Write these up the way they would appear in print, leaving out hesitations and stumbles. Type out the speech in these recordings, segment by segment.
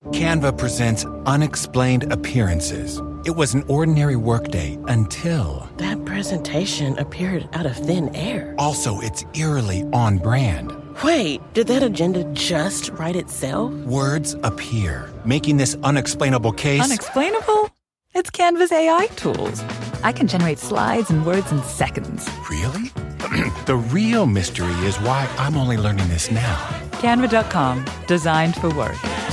Canva presents Unexplained Appearances. It was an ordinary workday until... That presentation appeared out of thin air. Also, it's eerily on brand. Wait, did that agenda just write itself? Words appear, making this unexplainable case... Unexplainable? It's Canva's AI tools. I can generate slides and words in seconds. Really? The real mystery is why I'm only learning this now. Canva.com, designed for work.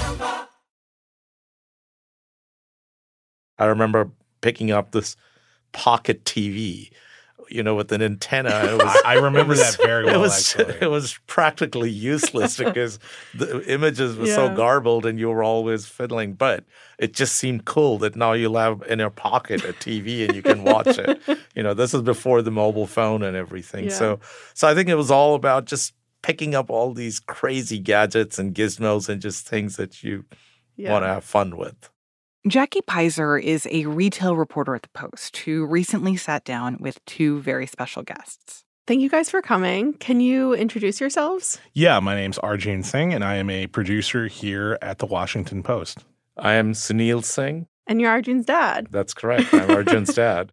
I remember picking up this pocket TV, with an antenna. I remember that very well, actually. It was practically useless because the images were so garbled and you were always fiddling. But it just seemed cool that now you'll have in your pocket a TV and you can watch it. This is before the mobile phone and everything. Yeah. So I think it was all about just picking up all these crazy gadgets and gizmos and just things that you want to have fun with. Jackie Pizer is a retail reporter at The Post who recently sat down with two very special guests. Thank you guys for coming. Can you introduce yourselves? Yeah, my name's Arjun Singh, and I am a producer here at The Washington Post. I am Sunil Singh. And you're Arjun's dad. That's correct. I'm Arjun's dad.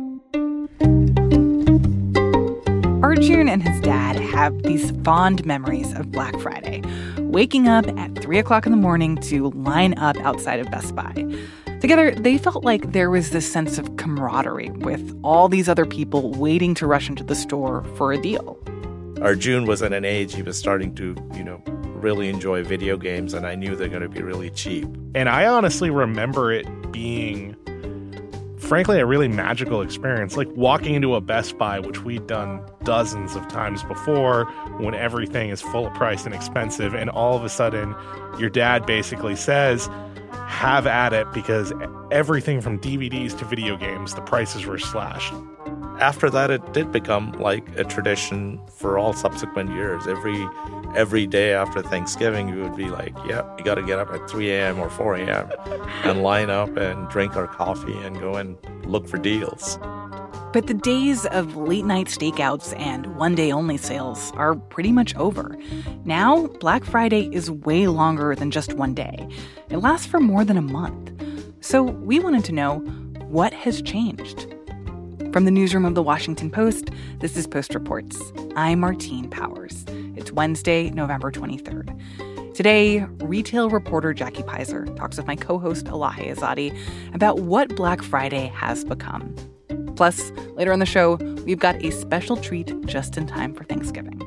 Arjun and his dad have these fond memories of Black Friday, waking up at 3 o'clock in the morning to line up outside of Best Buy. Together, they felt like there was this sense of camaraderie with all these other people waiting to rush into the store for a deal. Arjun was at an age he was starting to, really enjoy video games, and I knew they're going to be really cheap. And I honestly remember it being, frankly, a really magical experience. Like walking into a Best Buy, which we'd done dozens of times before, when everything is full price and expensive, and all of a sudden your dad basically says, have at it, because everything from DVDs to video games, the prices were slashed. After that, it did become like a tradition for all subsequent years. Every day after Thanksgiving, we would be like, you got to get up at 3 a.m. or 4 a.m. and line up and drink our coffee and go and look for deals. But the days of late-night stakeouts and one-day-only sales are pretty much over. Now, Black Friday is way longer than just one day. It lasts for more than a month. So we wanted to know, what has changed? From the newsroom of The Washington Post, this is Post Reports. I'm Martine Powers. It's Wednesday, November 23rd. Today, retail reporter Jackie Pizer talks with my co-host Elahe Azadi about what Black Friday has become. Plus, later on the show, we've got a special treat just in time for Thanksgiving.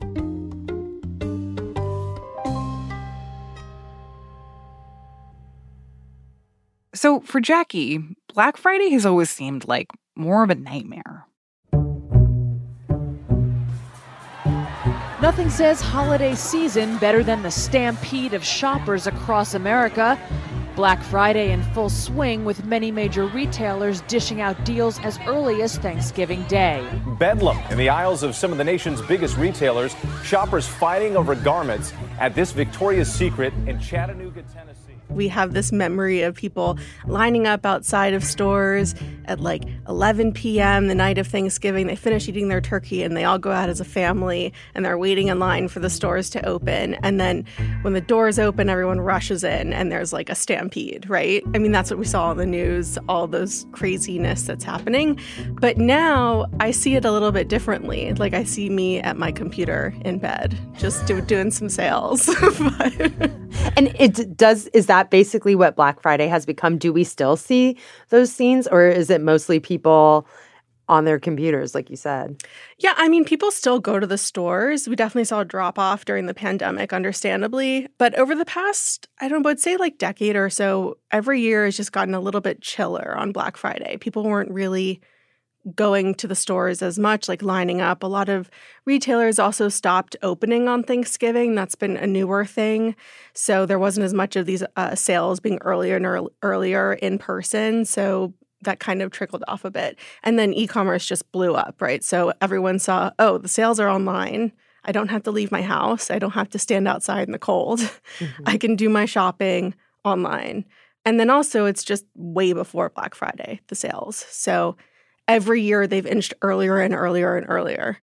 So for Jackie, Black Friday has always seemed like more of a nightmare. Nothing says holiday season better than the stampede of shoppers across America. Black Friday in full swing, with many major retailers dishing out deals as early as Thanksgiving Day. Bedlam in the aisles of some of the nation's biggest retailers. Shoppers fighting over garments at this Victoria's Secret in Chattanooga, Tennessee. We have this memory of people lining up outside of stores at like 11 p.m. the night of Thanksgiving. They finish eating their turkey and they all go out as a family and they're waiting in line for the stores to open. And then when the doors open, everyone rushes in and there's like a stampede, right? I mean, that's what we saw on the news, all those craziness that's happening. But now I see it a little bit differently. Like I see me at my computer in bed, just doing some sales. And is that basically what Black Friday has become? Do we still see those scenes, or is it mostly people on their computers, like you said? Yeah, I mean, people still go to the stores. We definitely saw a drop-off during the pandemic, understandably. But over the past, would say like decade or so, every year has just gotten a little bit chiller on Black Friday. People weren't really going to the stores as much, like lining up. A lot of retailers also stopped opening on Thanksgiving. That's been a newer thing. So there wasn't as much of these sales being earlier in person. So that kind of trickled off a bit. And then e-commerce just blew up, right? So everyone saw, the sales are online. I don't have to leave my house. I don't have to stand outside in the cold. Mm-hmm. I can do my shopping online. And then also it's just way before Black Friday, the sales. So every year they've inched earlier and earlier and earlier.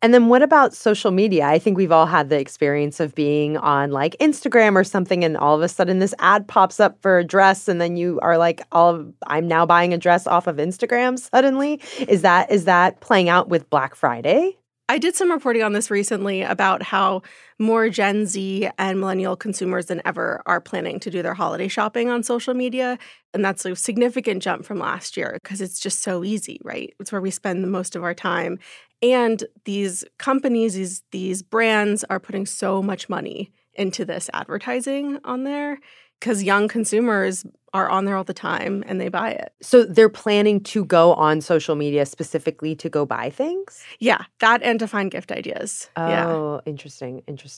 And then what about social media? I think we've all had the experience of being on like Instagram or something, and all of a sudden this ad pops up for a dress, and then you are like, I'm now buying a dress off of Instagram suddenly. Is that playing out with Black Friday? I did some reporting on this recently about how more Gen Z and millennial consumers than ever are planning to do their holiday shopping on social media. And that's a significant jump from last year because it's just so easy, right? It's where we spend the most of our time. And these companies, these brands are putting so much money into this advertising on there because young consumers are on there all the time and they buy it. So they're planning to go on social media specifically to go buy things? Yeah, that and to find gift ideas. Oh, interesting.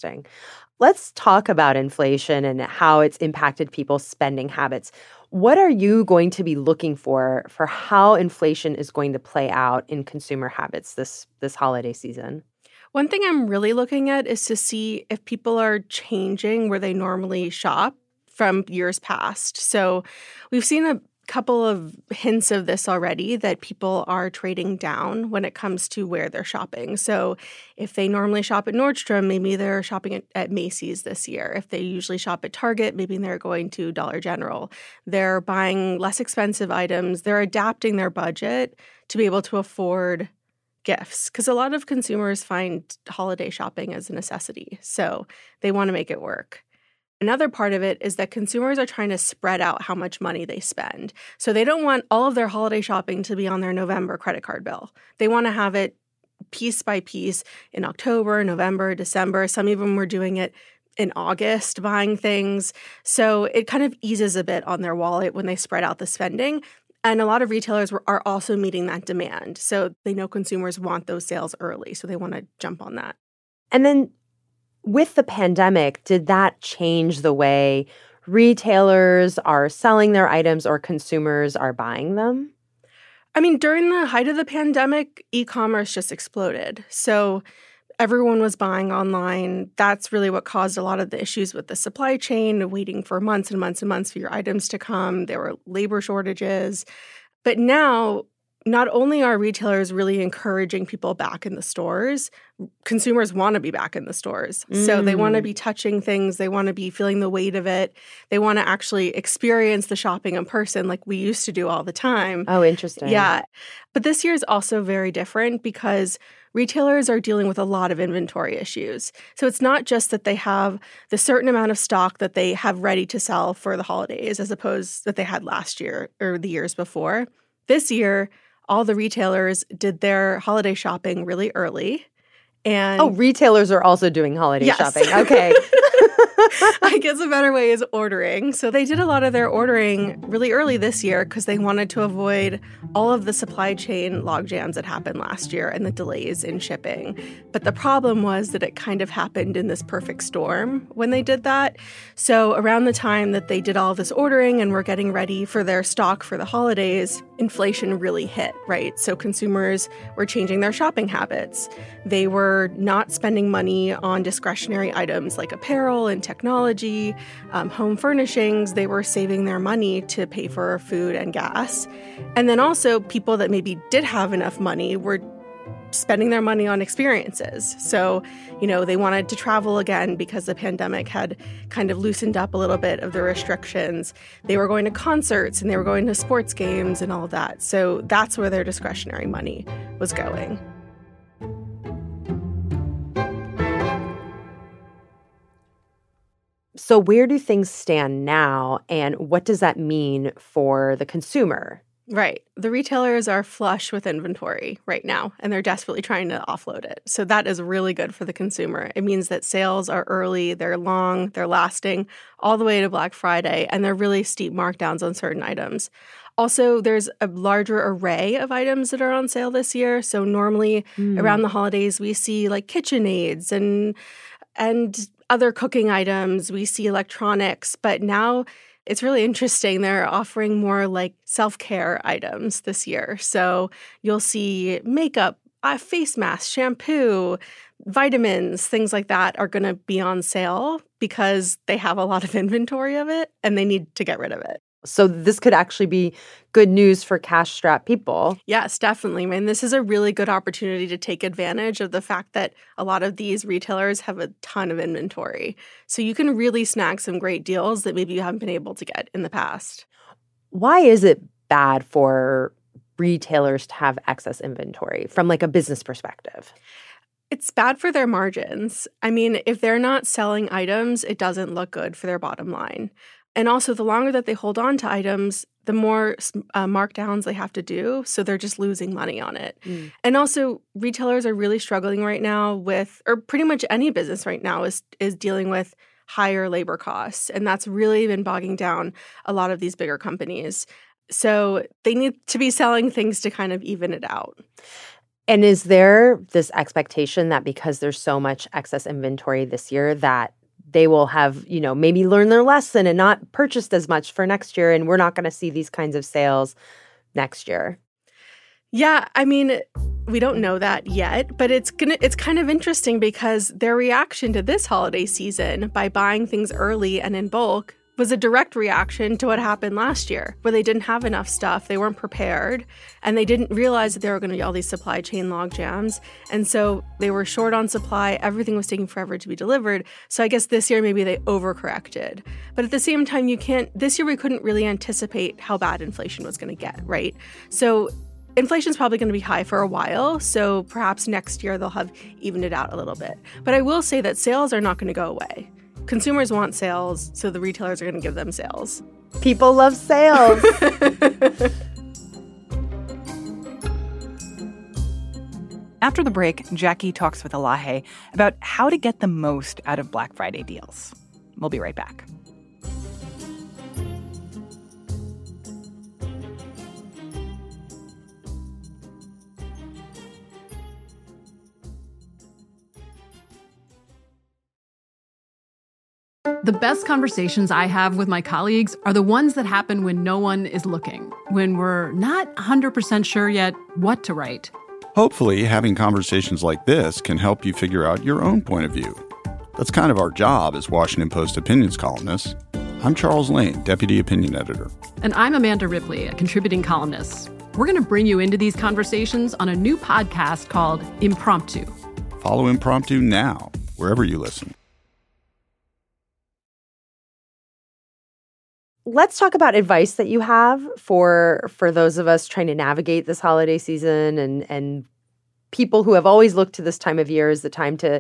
Let's talk about inflation and how it's impacted people's spending habits. What are you going to be looking for how inflation is going to play out in consumer habits this holiday season? One thing I'm really looking at is to see if people are changing where they normally shop from years past. So we've seen a couple of hints of this already, that people are trading down when it comes to where they're shopping. So if they normally shop at Nordstrom, maybe they're shopping at Macy's this year. If they usually shop at Target, maybe they're going to Dollar General. They're buying less expensive items. They're adapting their budget to be able to afford gifts, because a lot of consumers find holiday shopping as a necessity. So they want to make it work. Another part of it is that consumers are trying to spread out how much money they spend. So they don't want all of their holiday shopping to be on their November credit card bill. They want to have it piece by piece in October, November, December. Some of them were doing it in August, buying things. So it kind of eases a bit on their wallet when they spread out the spending. And a lot of retailers are also meeting that demand. So they know consumers want those sales early, so they want to jump on that. And then with the pandemic, did that change the way retailers are selling their items or consumers are buying them? I mean, during the height of the pandemic, e-commerce just exploded. So everyone was buying online. That's really what caused a lot of the issues with the supply chain, waiting for months and months and months for your items to come. There were labor shortages. But now, not only are retailers really encouraging people back in the stores, consumers want to be back in the stores. So they want to be touching things. They want to be feeling the weight of it. They want to actually experience the shopping in person like we used to do all the time. Oh, interesting. Yeah. But this year is also very different because retailers are dealing with a lot of inventory issues. So it's not just that they have the certain amount of stock that they have ready to sell for the holidays as opposed that they had last year or the years before. This year, all the retailers did their holiday shopping really early. And retailers are also doing holiday shopping. Okay. I guess a better way is ordering. So they did a lot of their ordering really early this year because they wanted to avoid all of the supply chain logjams that happened last year and the delays in shipping. But the problem was that it kind of happened in this perfect storm when they did that. So around the time that they did all this ordering and were getting ready for their stock for the holidays, inflation really hit, right? So consumers were changing their shopping habits. They were not spending money on discretionary items like apparel and technology, home furnishings. They were saving their money to pay for food and gas. And then also people that maybe did have enough money were spending their money on experiences. So, they wanted to travel again because the pandemic had kind of loosened up a little bit of the restrictions. They were going to concerts and they were going to sports games and all of that. So that's where their discretionary money was going. So where do things stand now, and what does that mean for the consumer? Right. The retailers are flush with inventory right now, and they're desperately trying to offload it. So that is really good for the consumer. It means that sales are early, they're long, they're lasting all the way to Black Friday, and they're really steep markdowns on certain items. Also, there's a larger array of items that are on sale this year. So normally around the holidays, we see like KitchenAids and other cooking items. We see electronics, but now it's really interesting. They're offering more like self-care items this year. So you'll see makeup, face masks, shampoo, vitamins, things like that are going to be on sale because they have a lot of inventory of it and they need to get rid of it. So this could actually be good news for cash-strapped people. Yes, definitely. I mean, this is a really good opportunity to take advantage of the fact that a lot of these retailers have a ton of inventory. So you can really snag some great deals that maybe you haven't been able to get in the past. Why is it bad for retailers to have excess inventory from like a business perspective? It's bad for their margins. I mean, if they're not selling items, it doesn't look good for their bottom line. And also, the longer that they hold on to items, the more markdowns they have to do. So they're just losing money on it. And also, retailers are really struggling right now with, or pretty much any business right now is dealing with higher labor costs. And that's really been bogging down a lot of these bigger companies. So they need to be selling things to kind of even it out. And is there this expectation that because there's so much excess inventory this year that they will have, maybe learned their lesson and not purchased as much for next year, and we're not going to see these kinds of sales next year? Yeah, I mean, we don't know that yet, but it's kind of interesting because their reaction to this holiday season by buying things early and in bulk was a direct reaction to what happened last year, where they didn't have enough stuff, they weren't prepared, and they didn't realize that there were going to be all these supply chain log jams. And so they were short on supply, everything was taking forever to be delivered. So I guess this year maybe they overcorrected. But at the same time, this year we couldn't really anticipate how bad inflation was going to get, right? So inflation's probably going to be high for a while, so perhaps next year they'll have evened it out a little bit. But I will say that sales are not going to go away. Consumers want sales, so the retailers are going to give them sales. People love sales. After the break, Jackie talks with Elahe about how to get the most out of Black Friday deals. We'll be right back. The best conversations I have with my colleagues are the ones that happen when no one is looking, when we're not 100% sure yet what to write. Hopefully, having conversations like this can help you figure out your own point of view. That's kind of our job as Washington Post opinions columnists. I'm Charles Lane, Deputy Opinion Editor. And I'm Amanda Ripley, a contributing columnist. We're going to bring you into these conversations on a new podcast called Impromptu. Follow Impromptu now, wherever you listen. Let's talk about advice that you have for those of us trying to navigate this holiday season and people who have always looked to this time of year as the time to,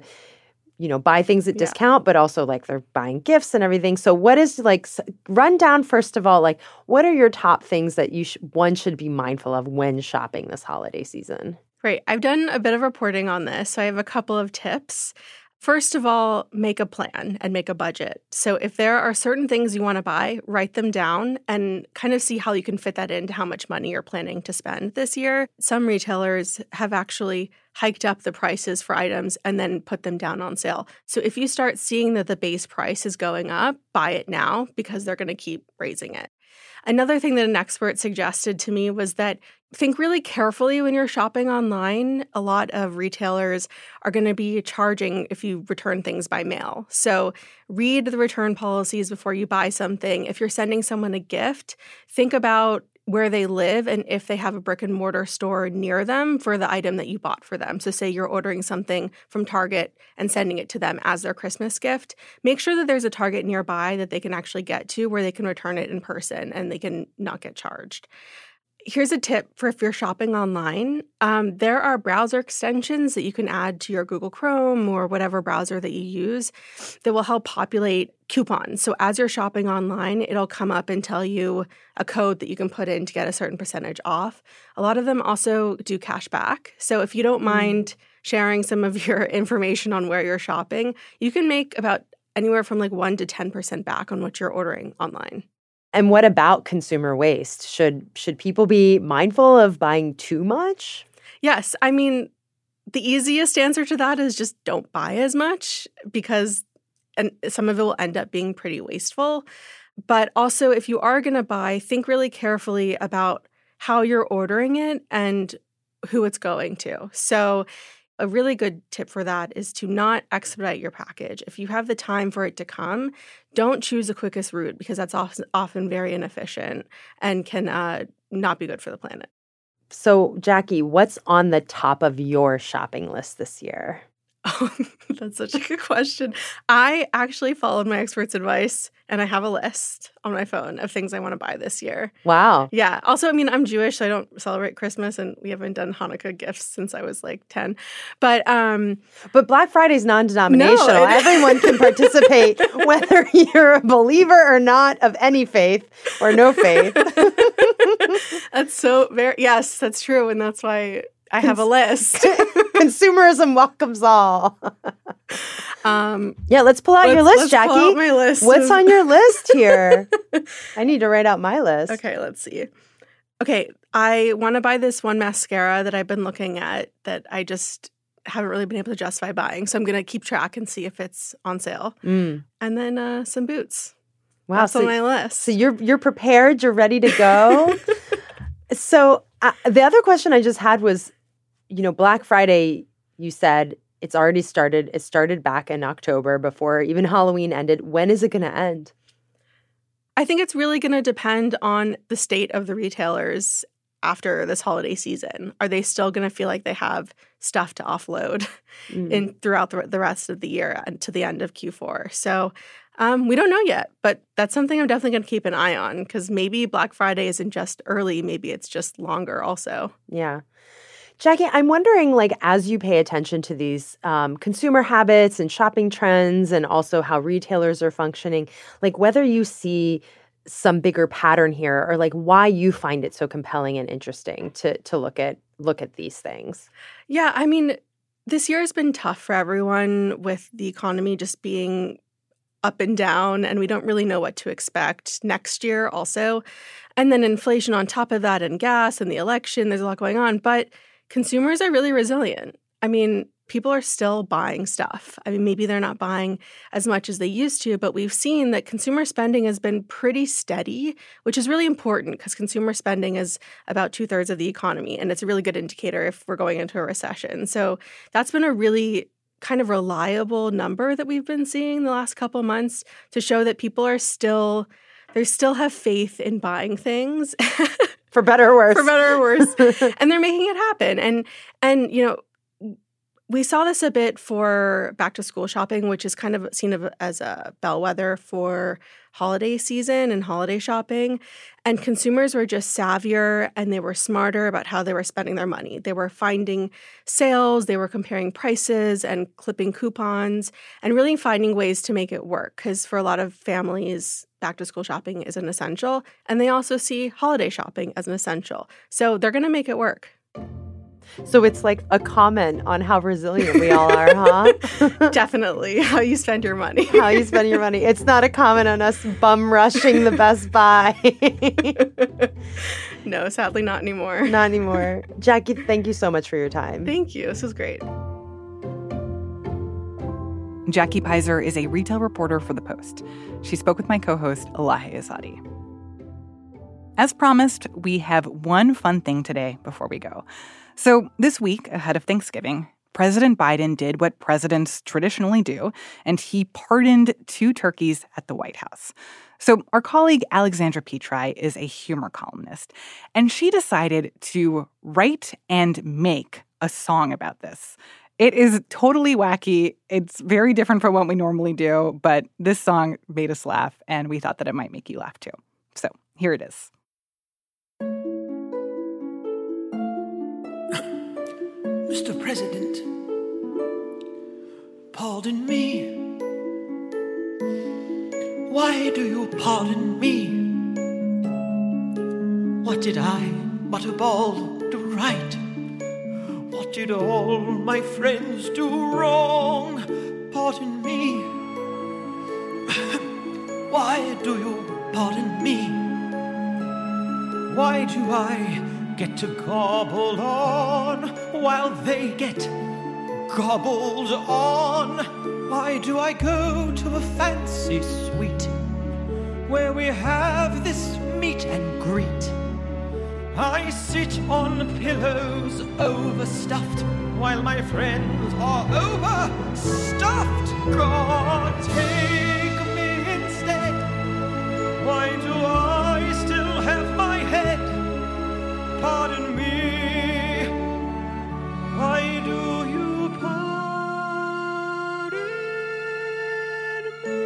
buy things at discount, but also like they're buying gifts and everything. So what is run down first of all, what are your top things that one should be mindful of when shopping this holiday season? Right. I've done a bit of reporting on this, so I have a couple of tips. First of all, make a plan and make a budget. So if there are certain things you want to buy, write them down and kind of see how you can fit that into how much money you're planning to spend this year. Some retailers have actually hiked up the prices for items and then put them down on sale. So if you start seeing that the base price is going up, buy it now because they're going to keep raising it. Another thing that an expert suggested to me was that think really carefully when you're shopping online. A lot of retailers are going to be charging if you return things by mail. So read the return policies before you buy something. If you're sending someone a gift, think about where they live and if they have a brick and mortar store near them for the item that you bought for them. So say you're ordering something from Target and sending it to them as their Christmas gift. Make sure that there's a Target nearby that they can actually get to where they can return it in person and they can not get charged. Here's a tip for if you're shopping online. There are browser extensions that you can add to your Google Chrome or whatever browser that you use that will help populate coupons. So as you're shopping online, it'll come up and tell you a code that you can put in to get a certain percentage off. A lot of them also do cash back. So if you don't mind sharing some of your information on where you're shopping, you can make about anywhere from 1 to 10% back on what you're ordering online. And what about consumer waste? Should people be mindful of buying too much? Yes. I mean, the easiest answer to that is just don't buy as much because some of it will end up being pretty wasteful. But also, if you are going to buy, think really carefully about how you're ordering it and who it's going to. So A really good tip for that is to not expedite your package. If you have the time for it to come, don't choose the quickest route because that's often very inefficient and can not be good for the planet. So, Jackie, what's on the top of your shopping list this year? Oh, that's such a good question. I actually followed my expert's advice, and I have a list on my phone of things I want to buy this year. Wow. Yeah. Also, I mean, I'm Jewish, so I don't celebrate Christmas, and we haven't done Hanukkah gifts since I was like 10. But Black Friday's non-denominational. No, everyone can participate, whether you're a believer or not of any faith or no faith. Yes, that's true, and that's why I have a list. Consumerism welcomes all. Let's pull out your list, Jackie. Pull out my list. What's on your list here? I need to write out my list. Okay, let's see. Okay, I want to buy this one mascara that I've been looking at that I just haven't really been able to justify buying. So I'm going to keep track and see if it's on sale. And then some boots. Wow, that's on my list. So you're prepared. You're ready to go. So the other question I just had was, Black Friday, you said it's already started. It started back in October before even Halloween ended. When is it going to end? I think it's really going to depend on the state of the retailers after this holiday season. Are they still going to feel like they have stuff to offload throughout the rest of the year and to the end of Q4? So we don't know yet, but that's something I'm definitely going to keep an eye on because maybe Black Friday isn't just early. Maybe it's just longer also. Yeah. Jackie, I'm wondering, as you pay attention to these consumer habits and shopping trends and also how retailers are functioning, whether you see some bigger pattern here or why you find it so compelling and interesting to look at these things. Yeah, I mean, this year has been tough for everyone with the economy just being up and down, and we don't really know what to expect next year also. And then inflation on top of that and gas and the election, there's a lot going on. But consumers are really resilient. I mean, people are still buying stuff. I mean, maybe they're not buying as much as they used to, but we've seen that consumer spending has been pretty steady, which is really important because consumer spending is about 2/3 of the economy, and it's a really good indicator if we're going into a recession. So that's been a really kind of reliable number that we've been seeing the last couple months to show that people are still have faith in buying things. For better or worse. For better or worse. And they're making it happen. And we saw this a bit for back-to-school shopping, which is kind of seen as a bellwether for holiday season and holiday shopping. And consumers were just savvier and they were smarter about how they were spending their money. They were finding sales, they were comparing prices and clipping coupons and really finding ways to make it work. Because for a lot of families, back-to-school shopping is an essential. And they also see holiday shopping as an essential. So they're going to make it work. So it's like a comment on how resilient we all are, huh? Definitely. How you spend your money. How you spend your money. It's not a comment on us bum rushing the Best Buy. No, sadly not anymore. Not anymore. Jackie, thank you so much for your time. Thank you. This was great. Jackie Pizer is a retail reporter for The Post. She spoke with my co-host, Elahe Azadi. As promised, we have one fun thing today before we go. So this week, ahead of Thanksgiving, President Biden did what presidents traditionally do, and he pardoned 2 turkeys at the White House. So our colleague Alexandra Petri is a humor columnist, and she decided to write and make a song about this. It is totally wacky. It's very different from what we normally do, but this song made us laugh, and we thought that it might make you laugh too. So here it is. Mr. President, pardon me. Why do you pardon me? What did I but a ball do right? What did all my friends do wrong? Pardon me. Why do you pardon me? Why do I get to gobble on while they get gobbled on? Why do I go to a fancy suite where we have this meet and greet I sit on pillows overstuffed while my friends are overstuffed. God, take me instead. Why do I still have my head? Pardon me. Why do you pardon me?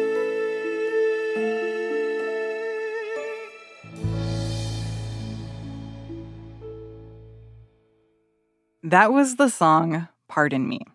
That was the song Pardon Me.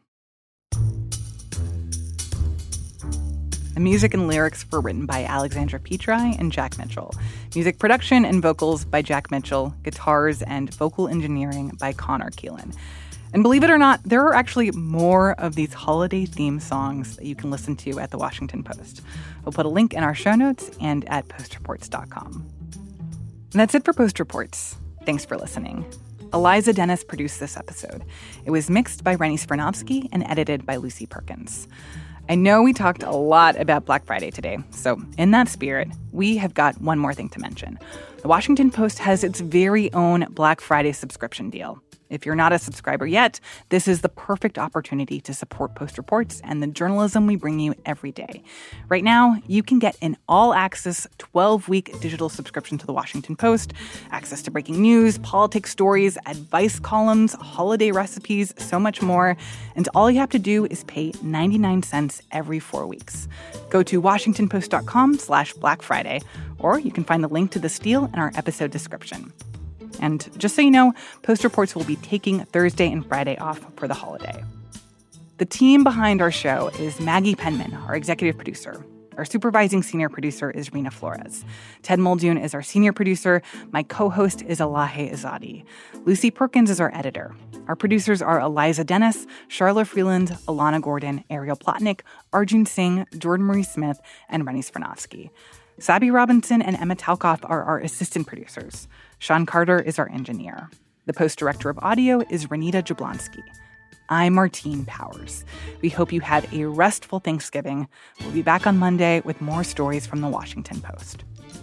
The music and lyrics were written by Alexandra Petri and Jack Mitchell. Music production and vocals by Jack Mitchell, guitars and vocal engineering by Connor Keelan. And believe it or not, there are actually more of these holiday theme songs that you can listen to at The Washington Post. We'll put a link in our show notes and at postreports.com. And that's it for Post Reports. Thanks for listening. Eliza Dennis produced this episode. It was mixed by Rennie Spernovsky and edited by Lucy Perkins. I know we talked a lot about Black Friday today, so in that spirit, we have got one more thing to mention. The Washington Post has its very own Black Friday subscription deal. If you're not a subscriber yet, this is the perfect opportunity to support Post Reports and the journalism we bring you every day. Right now, you can get an all-access 12-week digital subscription to The Washington Post, access to breaking news, politics stories, advice columns, holiday recipes, so much more. And all you have to do is pay 99 cents every 4 weeks. Go to WashingtonPost.com/Black Friday, or you can find the link to this deal in our episode description. And just so you know, Post Reports will be taking Thursday and Friday off for the holiday. The team behind our show is Maggie Penman, our executive producer. Our supervising senior producer is Rena Flores. Ted Muldoon is our senior producer. My co-host is Elahe Izadi. Lucy Perkins is our editor. Our producers are Eliza Dennis, Charlotte Freeland, Alana Gordon, Ariel Plotnick, Arjun Singh, Jordan Marie Smith, and Rennie Spernovsky. Sabi Robinson and Emma Talkoff are our assistant producers. Sean Carter is our engineer. The Post Director of Audio is Renita Jablonski. I'm Martine Powers. We hope you had a restful Thanksgiving. We'll be back on Monday with more stories from The Washington Post.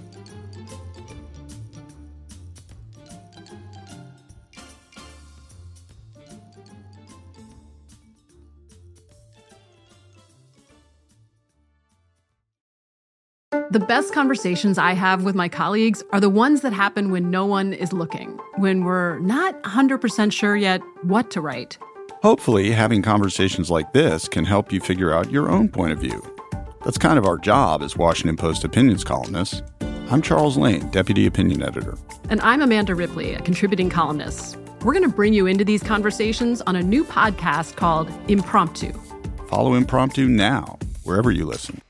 The best conversations I have with my colleagues are the ones that happen when no one is looking, when we're not 100% sure yet what to write. Hopefully, having conversations like this can help you figure out your own point of view. That's kind of our job as Washington Post opinions columnists. I'm Charles Lane, Deputy Opinion Editor. And I'm Amanda Ripley, a contributing columnist. We're going to bring you into these conversations on a new podcast called Impromptu. Follow Impromptu now, wherever you listen.